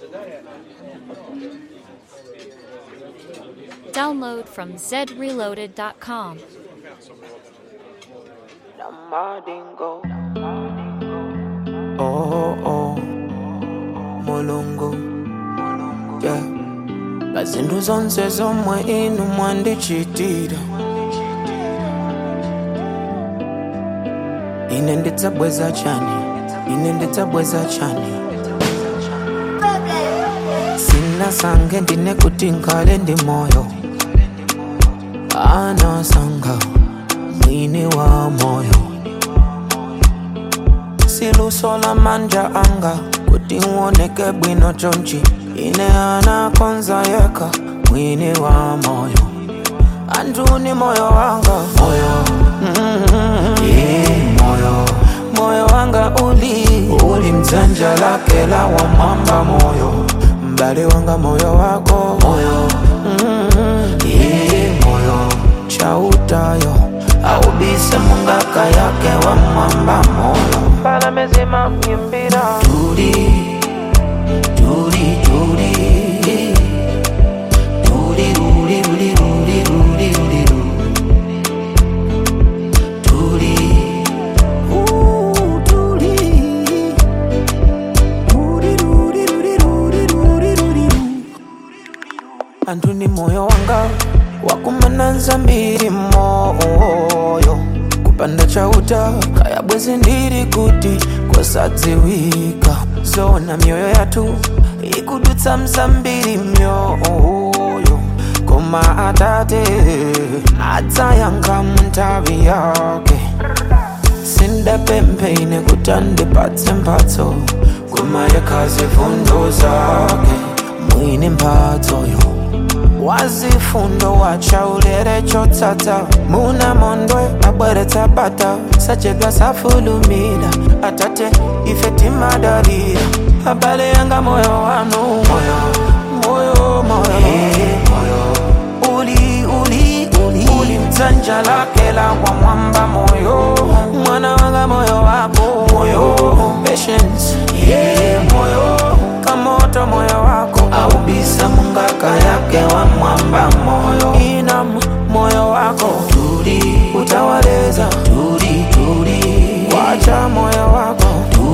Download from zreloaded.com. Oh, Molongo, yeah. Bazindu zonse zomwe inu mwandichitira ine ndidzabweza chani sina sange ndine kuti nkhale ndi moyo anasanga mwini wa moyo siluso la manja anga kuti uoneke bwino chonchi ine anakonza yeka mwini wa moyo anduni moyo wanga moyo wanga uli mdzanja lake la wamwamba moyo mbali wanga moyo wako moyo chautayo aubise mungaka yake wa mwamba moyo pala mezima myimbira Turi anduni moyo wanga wakumananza mbiri moyo kupanda chauta kaya bwezi ndiri kuti kosadziwika zona mioyo yatu ikudutsa mzambiri myoyo koma atate adzayanga muntavi yake sindapemphine kuti andipatse mphatso koma yekhazi fundo zake mwini mphatsoyo wazifundo wachaulere chotsatsa muna mondwe abweretsa bata sachedwa safulumira atate ife timadalira abale yanga moyo wanu moyo uli mdzanja lake la wamwamba moyo mwana wanga moyo wako moyo patience moyo kamoto moyo wako aubisa mungaka yake wa mwamba moyo inam moyo wako utawaleza wacha moyo wako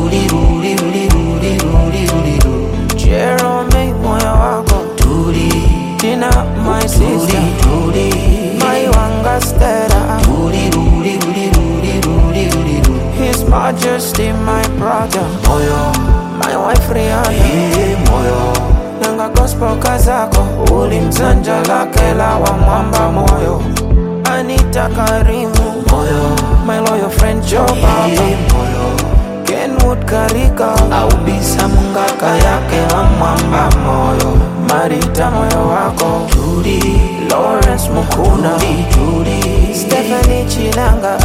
Jerome moyo wako Tina my sister my wanga stera His Majesty my brother my wife Rihanna nanga gospel kazako uli mdzanja lake la wa mwamba moyo Anita Karimu my loyal friend Joe Baba Kenwood Karika aubisa mungaka yake wa mwamba moyo Marita moyo wako Lawrence Mukuna Stephanie Chinanga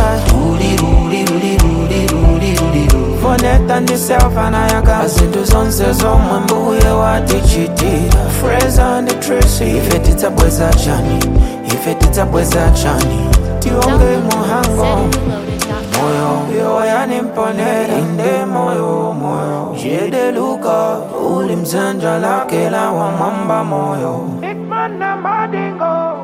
Foneta ndiselfa na yaka azindu zonse zomwe mbuye watichitira Fraser and Tracy ife tidzabweza chani tionge muhango moyo yani mponera inde moyo Jede Luka uli mdzanja lake la wa mwamba moyo Ikmana Madingo